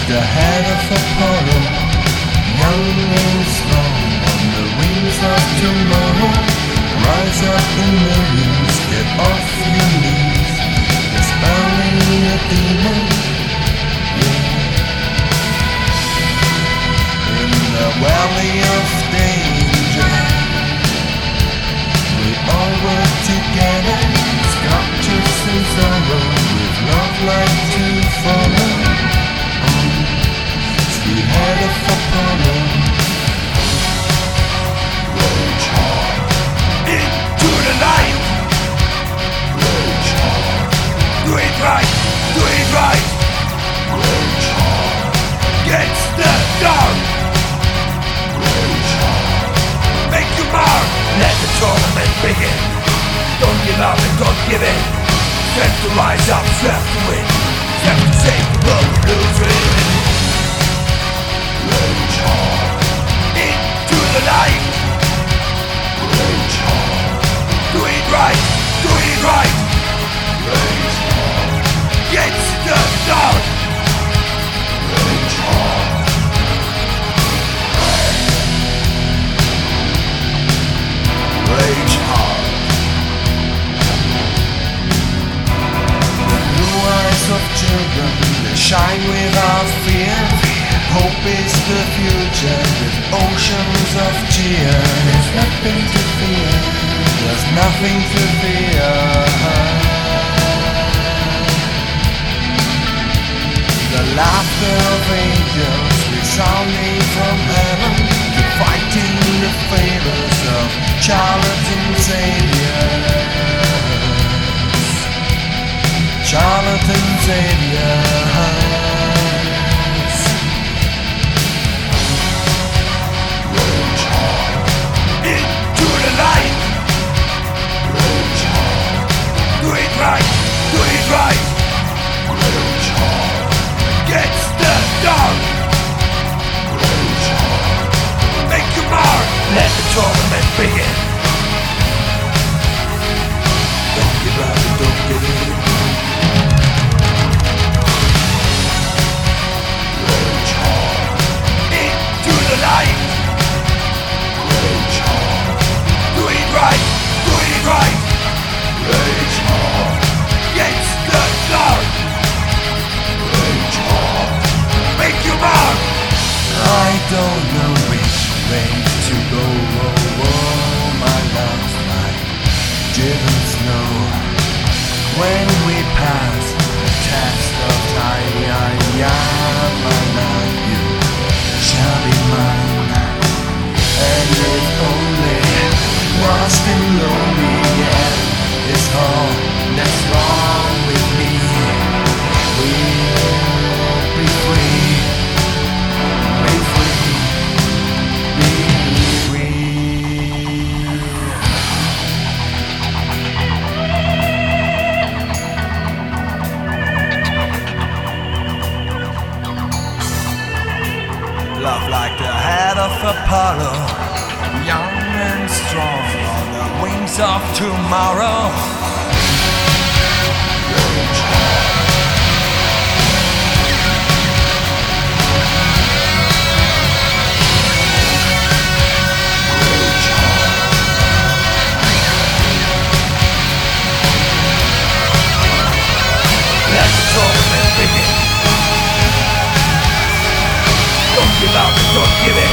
the head of Apollo, young and strong on the wings of tomorrow. Rise up in millions, get off your knees. Dispelling a demon, yeah. In the valley of danger, we all work together, sculptures and sorrow, with love like to follow. Sweet head of Apollo, rage hard into the night. Rage hard, do it right, do it right. Rage hard, against the dark. Rage hard, make your mark. Let the tournament begin. Don't give up and don't give in. Strength to rise up, strength to win. Strength to save the world from losing. Rage hard into the night. Rage hard, do it right, do it right. Rage hard, against the dark. Rage hard, rage hard. The blue eyes of children, they shine without fear. Hope is the future with oceans of cheer. There's nothing to fear, there's nothing to fear. The laughter of angels resounding from heaven, fighting the favors of charlatan saviors. Charlatan saviors. Do it right, do it right. Rage hard, against the dark. Rage hard, make your mark. Let the tournament begin. Don't give up and don't give in. Rage hard, into the light. Rage hard, do it right, do it right. Rage hard, against the dark. Rage hard, make your mark. I don't know which way to go. My love, I didn't know. When we pass the test of time, my love, you shall be mine. And if only lost and lonely, yeah, it's all that's wrong with me. We'll be free, be free, be free. Love like the head of Apollo, young and strong on the wings of tomorrow. Rage hard. Rage hard. Let the tournament begin. Don't give up and don't give in.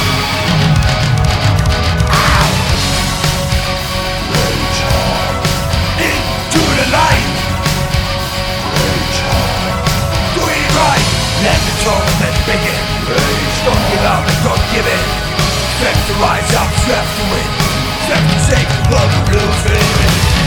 Let the tournament begin. Rage, don't give up and don't give in. Strength to rise up, strength to win. Strength to save the world from losing.